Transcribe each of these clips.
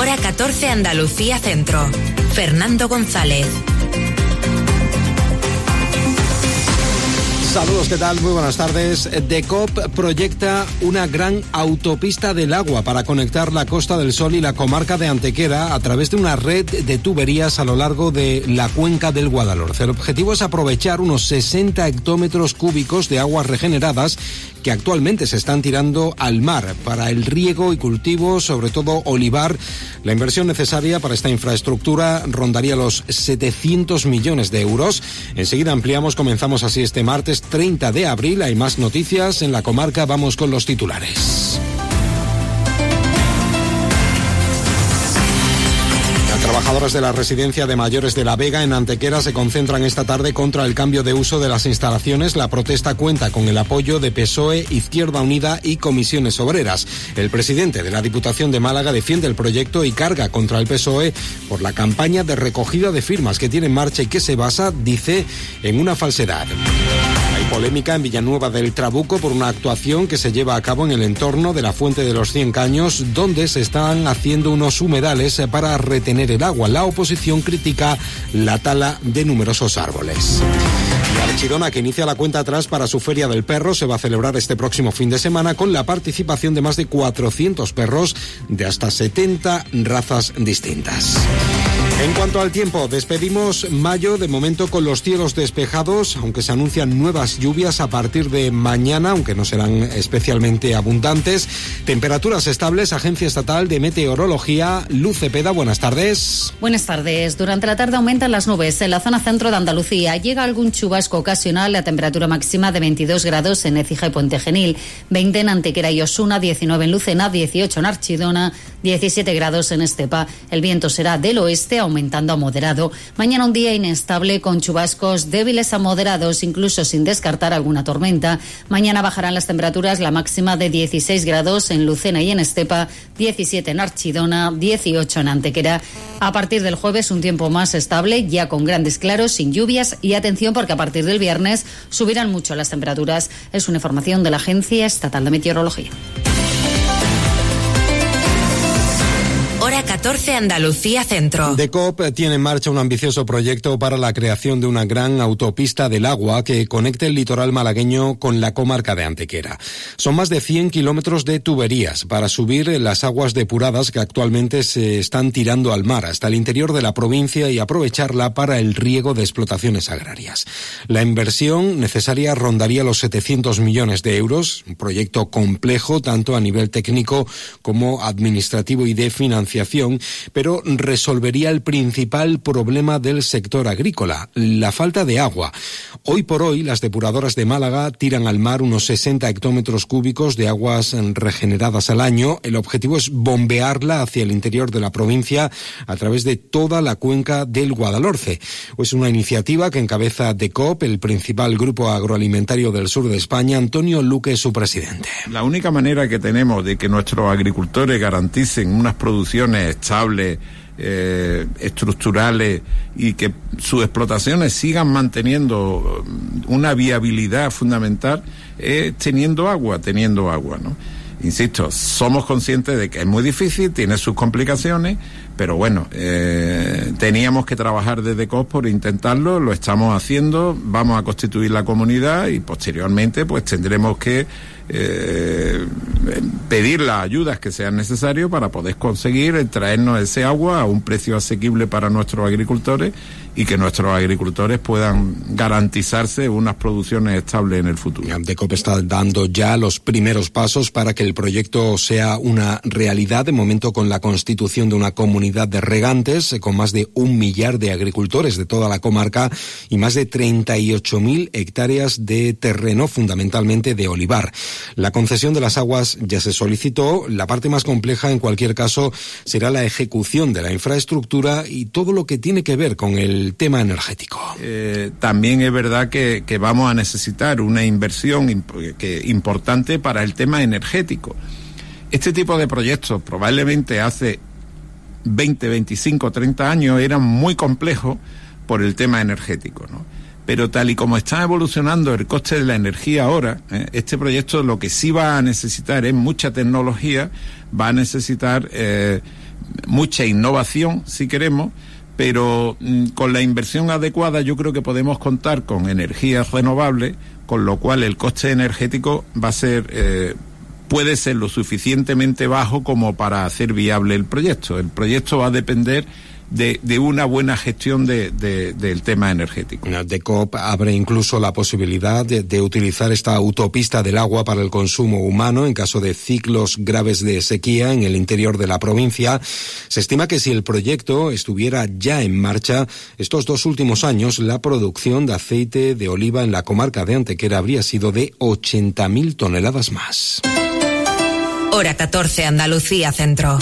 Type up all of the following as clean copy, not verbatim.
Hora 14 Andalucía Centro. Fernando González. Saludos, ¿qué tal? Muy buenas tardes. DECOP proyecta una gran autopista del agua para conectar la Costa del Sol y la comarca de Antequera a través de una red de tuberías a lo largo de la cuenca del Guadalhorce. El objetivo es aprovechar unos 60 hectómetros cúbicos de aguas regeneradas que actualmente se están tirando al mar para el riego y cultivo, sobre todo olivar. La inversión necesaria para esta infraestructura rondaría los 700 millones de euros. Enseguida ampliamos, comenzamos así este martes 30 de abril. Hay más noticias en la comarca, vamos con los titulares. Trabajadores de la residencia de mayores de La Vega en Antequera se concentran esta tarde contra el cambio de uso de las instalaciones. La protesta cuenta con el apoyo de PSOE, Izquierda Unida y Comisiones Obreras. El presidente de la Diputación de Málaga defiende el proyecto y carga contra el PSOE por la campaña de recogida de firmas que tiene en marcha y que se basa, dice, en una falsedad. Hay polémica en Villanueva del Trabuco por una actuación que se lleva a cabo en el entorno de la Fuente de los 100 Caños, donde se están haciendo unos humedales para retener el agua. La oposición critica la tala de numerosos árboles. Y Archidona, que inicia la cuenta atrás para su Feria del Perro, se va a celebrar este próximo fin de semana con la participación de más de 400 perros de hasta 70 razas distintas. En cuanto al tiempo, despedimos mayo de momento con los cielos despejados, aunque se anuncian nuevas lluvias a partir de mañana, aunque no serán especialmente abundantes. Temperaturas estables, Agencia Estatal de Meteorología. Luz Cepeda, buenas tardes. Buenas tardes. Durante la tarde aumentan las nubes en la zona centro de Andalucía. Llega algún chubasco ocasional, la temperatura máxima de 22 grados en Écija y Puente Genil, 20 en Antequera y Osuna, 19 en Lucena, 18 en Archidona, 17 grados en Estepa. El viento será del oeste, aumentando a moderado. Mañana un día inestable con chubascos débiles a moderados, incluso sin descartar alguna tormenta. Mañana bajarán las temperaturas, la máxima de 16 grados en Lucena y en Estepa, 17 en Archidona, 18 en Antequera. A partir del jueves un tiempo más estable, ya con grandes claros, sin lluvias y atención porque a partir del viernes subirán mucho las temperaturas. Es una información de la Agencia Estatal de Meteorología. Hora 14 Andalucía Centro. DECOP tiene en marcha un ambicioso proyecto para la creación de una gran autopista del agua que conecte el litoral malagueño con la comarca de Antequera. Son más de 100 kilómetros de tuberías para subir las aguas depuradas que actualmente se están tirando al mar hasta el interior de la provincia y aprovecharla para el riego de explotaciones agrarias. La inversión necesaria rondaría los 700 millones de euros, un proyecto complejo tanto a nivel técnico como administrativo y de financiación, pero resolvería el principal problema del sector agrícola, la falta de agua. Hoy por hoy, las depuradoras de Málaga tiran al mar unos 60 hectómetros cúbicos de aguas regeneradas al año. El objetivo es bombearla hacia el interior de la provincia a través de toda la cuenca del Guadalhorce. Es una iniciativa que encabeza DECOP, el principal grupo agroalimentario del sur de España. Antonio Luque es su presidente. La única manera que tenemos de que nuestros agricultores garanticen unas producciones estables, estructurales y que sus explotaciones sigan manteniendo una viabilidad fundamental es teniendo agua, ¿no? Insisto, somos conscientes de que es muy difícil, tiene sus complicaciones, pero bueno, teníamos que trabajar desde COP por intentarlo, lo estamos haciendo, vamos a constituir la comunidad y posteriormente pues tendremos que pedir las ayudas que sean necesarias para poder conseguir traernos ese agua a un precio asequible para nuestros agricultores y que nuestros agricultores puedan garantizarse unas producciones estables en el futuro. DECOP está dando ya los primeros pasos para que el proyecto sea una realidad, de momento con la constitución de una comunidad de regantes con más de 1 millar de agricultores de toda la comarca y más de 38.000 hectáreas de terreno, fundamentalmente de olivar. La concesión de las aguas ya se solicitó. La parte más compleja, en cualquier caso, será la ejecución de la infraestructura y todo lo que tiene que ver con el tema energético. También es verdad que vamos a necesitar una inversión importante para el tema energético. Este tipo de proyectos probablemente hace 20, 25, 30 años eran muy complejos por el tema energético, ¿no? Pero tal y como está evolucionando el coste de la energía ahora, este proyecto lo que sí va a necesitar es mucha tecnología, va a necesitar mucha innovación, si queremos, pero con la inversión adecuada yo creo que podemos contar con energías renovables, con lo cual el coste energético va a ser, puede ser lo suficientemente bajo como para hacer viable el proyecto. El proyecto va a depender de una buena gestión del tema energético. DECOP abre incluso la posibilidad de utilizar esta autopista del agua para el consumo humano en caso de ciclos graves de sequía en el interior de la provincia. Se estima que si el proyecto estuviera ya en marcha, estos 2 últimos años la producción de aceite de oliva en la comarca de Antequera habría sido de 80.000 toneladas más. Hora 14, Andalucía Centro.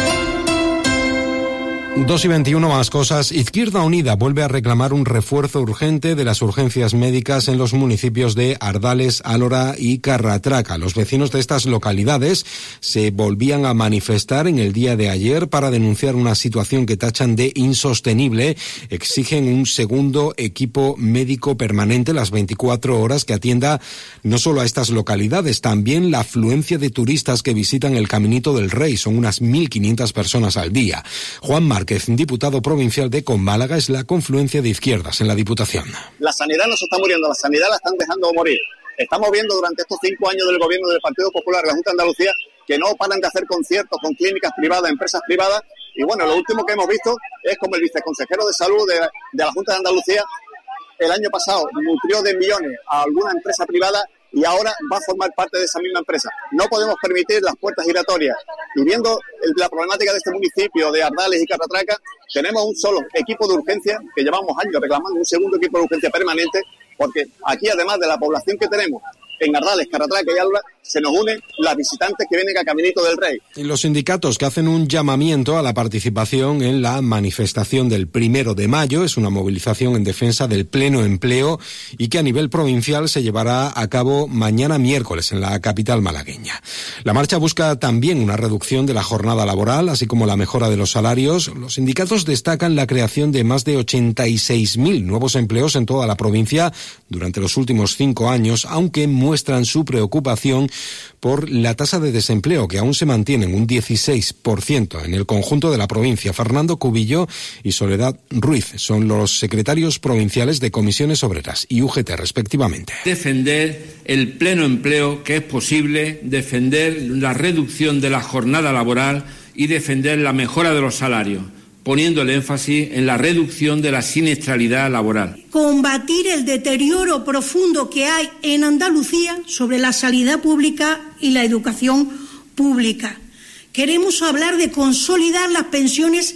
2:21 más cosas. Izquierda Unida vuelve a reclamar un refuerzo urgente de las urgencias médicas en los municipios de Ardales, Alhora y Carratraca. Los vecinos de estas localidades se volvían a manifestar en el día de ayer para denunciar una situación que tachan de insostenible. Exigen un segundo equipo médico permanente las 24 horas que atienda no solo a estas localidades, también la afluencia de turistas que visitan el Caminito del Rey. Son unas 1.500 personas al día. Juan Márquez, diputado provincial de Málaga, es la confluencia de izquierdas en la Diputación. La sanidad no se está muriendo, la sanidad la están dejando morir. Estamos viendo durante estos 5 años del gobierno del Partido Popular, la Junta de Andalucía, que no paran de hacer conciertos con clínicas privadas, empresas privadas, y bueno, lo último que hemos visto es como el viceconsejero de Salud de la Junta de Andalucía el año pasado nutrió de millones a alguna empresa privada y ahora va a formar parte de esa misma empresa. No podemos permitir las puertas giratorias. Y viendo la problemática de este municipio de Ardales y Carratraca, tenemos un solo equipo de urgencia que llevamos años reclamando, un segundo equipo de urgencia permanente, porque aquí, además de la población que tenemos en Ardales, Carratraca y Alba, se nos unen las visitantes que vienen a Caminito del Rey. Y los sindicatos que hacen un llamamiento a la participación en la manifestación del 1 de mayo, es una movilización en defensa del pleno empleo y que a nivel provincial se llevará a cabo mañana miércoles en la capital malagueña. La marcha busca también una reducción de la jornada laboral, así como la mejora de los salarios. Los sindicatos destacan la creación de más de 86.000 nuevos empleos en toda la provincia durante los últimos 5 años, aunque muestran su preocupación por la tasa de desempleo, que aún se mantiene en un 16% en el conjunto de la provincia. Fernando Cubillo y Soledad Ruiz son los secretarios provinciales de Comisiones Obreras y UGT, respectivamente. Defender el pleno empleo, que es posible, defender la reducción de la jornada laboral y defender la mejora de los salarios, poniendo el énfasis en la reducción de la siniestralidad laboral. Combatir el deterioro profundo que hay en Andalucía sobre la sanidad pública y la educación pública. Queremos hablar de consolidar las pensiones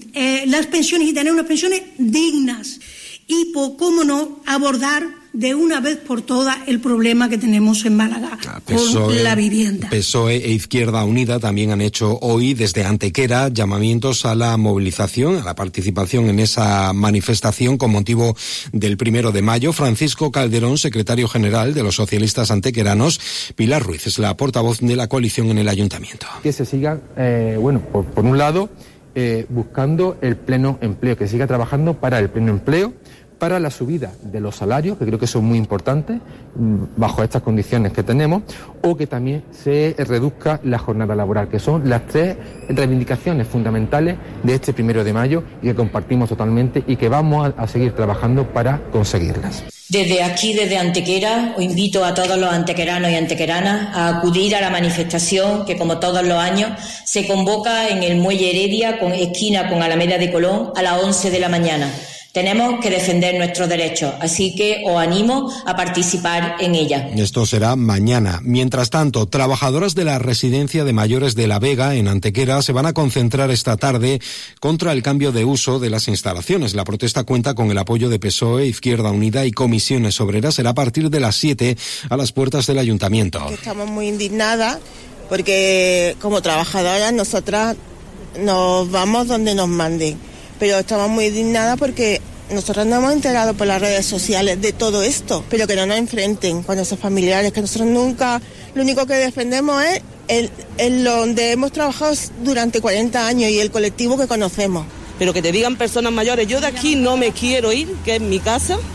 y tener unas pensiones dignas. Y, cómo no, abordar de una vez por todas el problema que tenemos en Málaga con la vivienda. PSOE e Izquierda Unida también han hecho hoy desde Antequera llamamientos a la movilización, a la participación en esa manifestación con motivo del 1 de mayo. Francisco Calderón, secretario general de los socialistas antequeranos. Pilar Ruiz es la portavoz de la coalición en el ayuntamiento. Que se siga, por un lado, buscando el pleno empleo, que siga trabajando para el pleno empleo, para la subida de los salarios, que creo que son muy importantes bajo estas condiciones que tenemos, o que también se reduzca la jornada laboral, que son las 3 reivindicaciones fundamentales de este 1 de mayo y que compartimos totalmente y que vamos a seguir trabajando para conseguirlas. Desde aquí, desde Antequera, os invito a todos los antequeranos y antequeranas a acudir a la manifestación que, como todos los años, se convoca en el Muelle Heredia, con esquina con Alameda de Colón, a las 11 de la mañana. Tenemos que defender nuestros derechos, así que os animo a participar en ella. Esto será mañana. Mientras tanto, trabajadoras de la residencia de mayores de La Vega, en Antequera, se van a concentrar esta tarde contra el cambio de uso de las instalaciones. La protesta cuenta con el apoyo de PSOE, Izquierda Unida y Comisiones Obreras. Será a partir de las 7 a las puertas del ayuntamiento. Estamos muy indignadas porque, como trabajadoras, nosotras nos vamos donde nos manden. Pero estamos muy indignadas porque nosotros nos hemos enterado por las redes sociales de todo esto, pero que no nos enfrenten con esos familiares, que nosotros nunca, lo único que defendemos es el donde hemos trabajado durante 40 años y el colectivo que conocemos. Pero que te digan personas mayores, yo de aquí no me quiero ir, que es mi casa,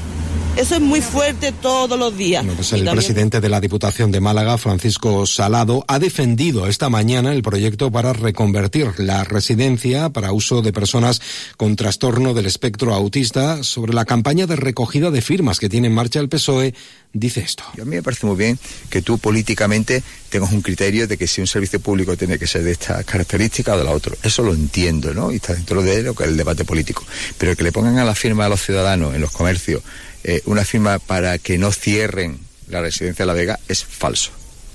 Eso es muy fuerte todos los días. Bueno, pues el presidente de la Diputación de Málaga, Francisco Salado, ha defendido esta mañana el proyecto para reconvertir la residencia para uso de personas con trastorno del espectro autista. Sobre la campaña de recogida de firmas que tiene en marcha el PSOE, dice esto. A mí me parece muy bien que tú políticamente tengas un criterio de que si un servicio público tiene que ser de estas características o de la otra. Eso lo entiendo, ¿no? Y está dentro de lo que es el debate político. Pero que le pongan a la firma a los ciudadanos en los comercios una firma para que no cierren la residencia de La Vega es falso.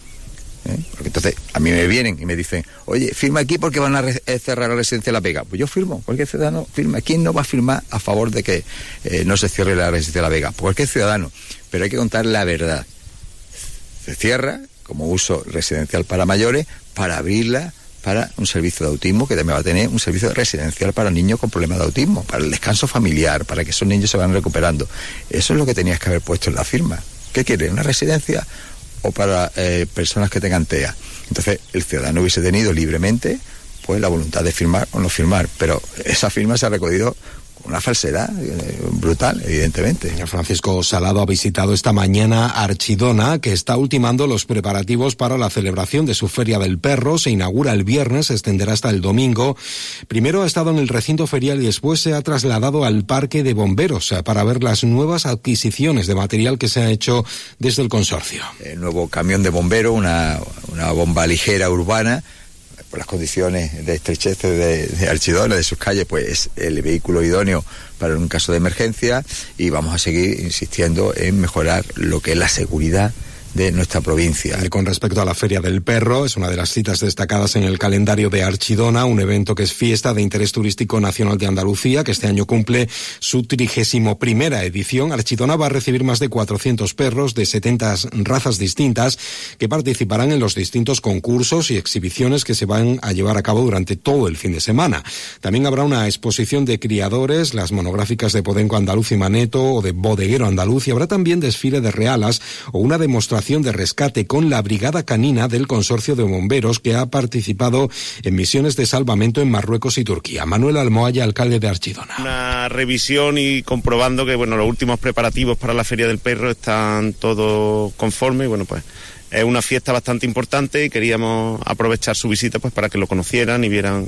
Porque entonces a mí me vienen y me dicen, oye, firma aquí porque van a cerrar la residencia de La Vega. Pues yo firmo, cualquier ciudadano firma. ¿Quién no va a firmar a favor de que no se cierre la residencia de La Vega? Pues cualquier ciudadano. Pero hay que contar la verdad. Se cierra como uso residencial para mayores para abrirla para un servicio de autismo, que también va a tener un servicio residencial para niños con problemas de autismo, para el descanso familiar, para que esos niños se vayan recuperando. Eso es lo que tenías que haber puesto en la firma. ¿Qué quieres? ¿Una residencia o para personas que tengan TEA? Entonces el ciudadano hubiese tenido libremente pues la voluntad de firmar o no firmar, pero esa firma se ha recogido una falsedad brutal, evidentemente. Francisco Salado ha visitado esta mañana Archidona, que está ultimando los preparativos para la celebración de su Feria del Perro. Se inaugura el viernes, se extenderá hasta el domingo. Primero ha estado en el recinto ferial y después se ha trasladado al Parque de Bomberos para ver las nuevas adquisiciones de material que se ha hecho desde el consorcio. El nuevo camión de bomberos, una bomba ligera urbana, por las condiciones de estrechez de Archidona, de sus calles, pues es el vehículo idóneo para un caso de emergencia, y vamos a seguir insistiendo en mejorar lo que es la seguridad de nuestra provincia. Y con respecto a la Feria del Perro, es una de las citas destacadas en el calendario de Archidona, un evento que es fiesta de interés turístico nacional de Andalucía, que este año cumple su 31ª edición. Archidona va a recibir más de 400 perros de 70 razas distintas que participarán en los distintos concursos y exhibiciones que se van a llevar a cabo durante todo el fin de semana. También habrá una exposición de criadores, las monográficas de Podenco Andaluz y Maneto o de Bodeguero Andaluz, y habrá también desfile de realas o una demostración de rescate con la brigada canina del consorcio de bomberos que ha participado en misiones de salvamento en Marruecos y Turquía. Manuel Almohaya, alcalde de Archidona. Una revisión y comprobando que los últimos preparativos para la Feria del Perro están todos conformes. Pues es una fiesta bastante importante y queríamos aprovechar su visita pues para que lo conocieran y vieran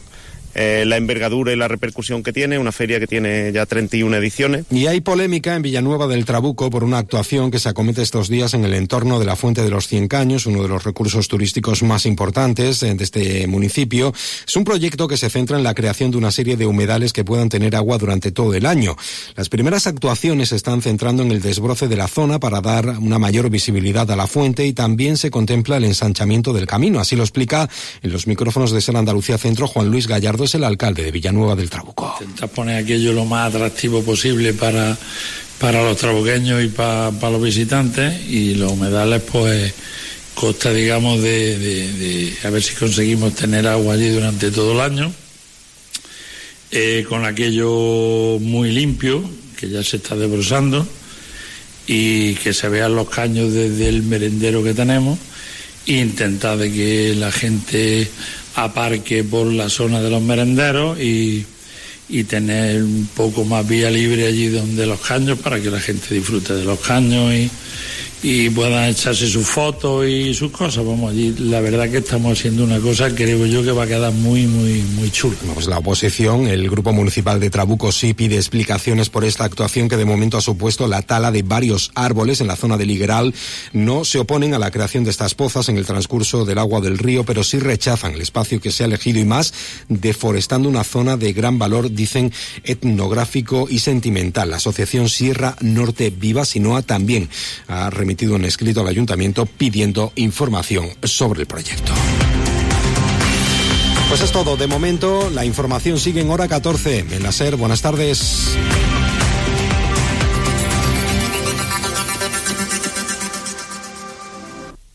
la envergadura y la repercusión que tiene, una feria que tiene ya 31 ediciones. Y hay polémica en Villanueva del Trabuco por una actuación que se acomete estos días en el entorno de la Fuente de los 100 Caños, uno de los recursos turísticos más importantes de este municipio. Es un proyecto que se centra en la creación de una serie de humedales que puedan tener agua durante todo el año. Las primeras actuaciones se están centrando en el desbroce de la zona para dar una mayor visibilidad a la fuente, y también se contempla el ensanchamiento del camino. Así lo explica en los micrófonos de Ser Andalucía Centro Juan Luis Gallardo, es el alcalde de Villanueva del Trabuco. Intentar poner aquello lo más atractivo posible para los trabuqueños y para los visitantes, y los humedales pues consta, digamos, de a ver si conseguimos tener agua allí durante todo el año, con aquello muy limpio, que ya se está desbrozando, y que se vean los caños desde el merendero que tenemos, e intentar de que la gente aparque por la zona de los merenderos y tener un poco más vía libre allí donde los caños, para que la gente disfrute de los caños y puedan echarse sus fotos y sus cosas. Vamos, allí la verdad que estamos haciendo una cosa, creo yo, que va a quedar muy, muy, muy chula. Pues la oposición, el Grupo Municipal de Trabuco, sí pide explicaciones por esta actuación que de momento ha supuesto la tala de varios árboles en la zona del Higueral. No se oponen a la creación de estas pozas en el transcurso del agua del río, pero sí rechazan el espacio que se ha elegido, y más deforestando una zona de gran valor, dicen, etnográfico y sentimental. La asociación Sierra Norte Viva Sinoa también ha remitido un escrito al ayuntamiento pidiendo información sobre el proyecto. Pues es todo de momento. La información sigue en hora 14. En la SER, buenas tardes.